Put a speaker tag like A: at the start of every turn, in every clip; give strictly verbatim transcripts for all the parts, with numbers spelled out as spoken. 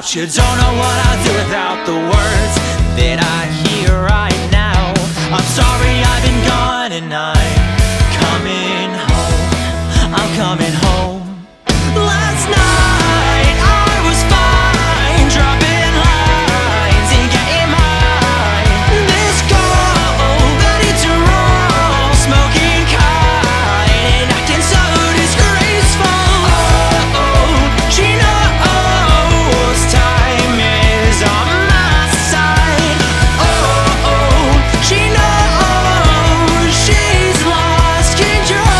A: without you. Don't know what I'd do without the words that I hear right now. I'm sorry I've been gone and I'm coming home. I'm coming home. Last night I was fine, dropping lines and getting mine. This girl ready to roll, smoking kind and acting so disgraceful. Oh, oh, she knows time is on my side. Oh, oh, she knows she's lost control.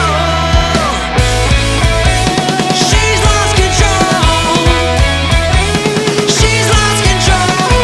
A: She's lost control. She's lost control.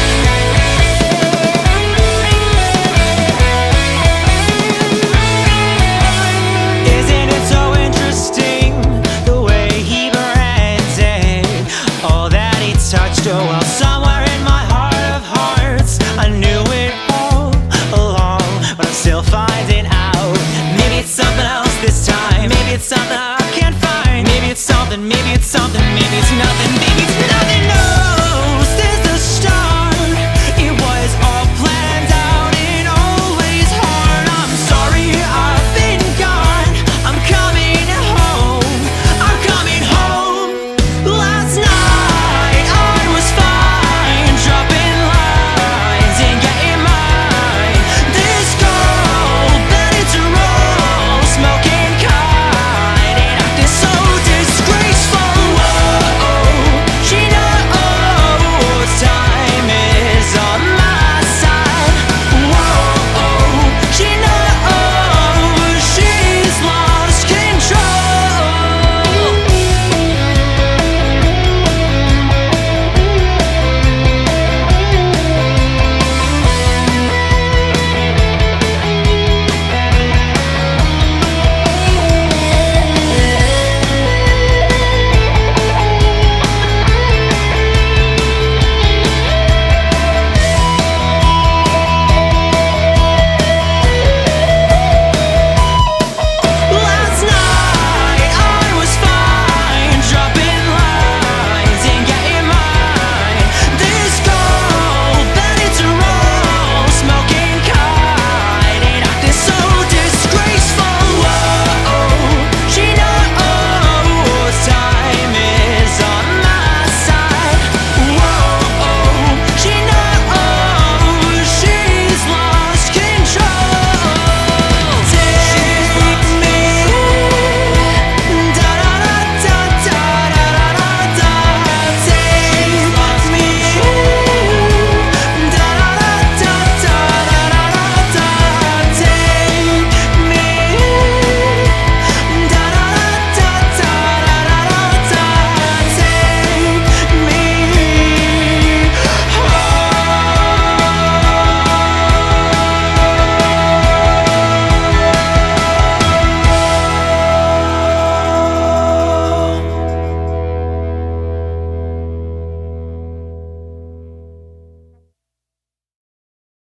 A: Isn't it so interesting the way he branded all that he touched? Oh well, somewhere in my heart of hearts I knew it all along, but I'm still finding out. Maybe it's something else this time. Maybe it's something I can't find. Maybe it's something, maybe it's something, maybe it's nothing.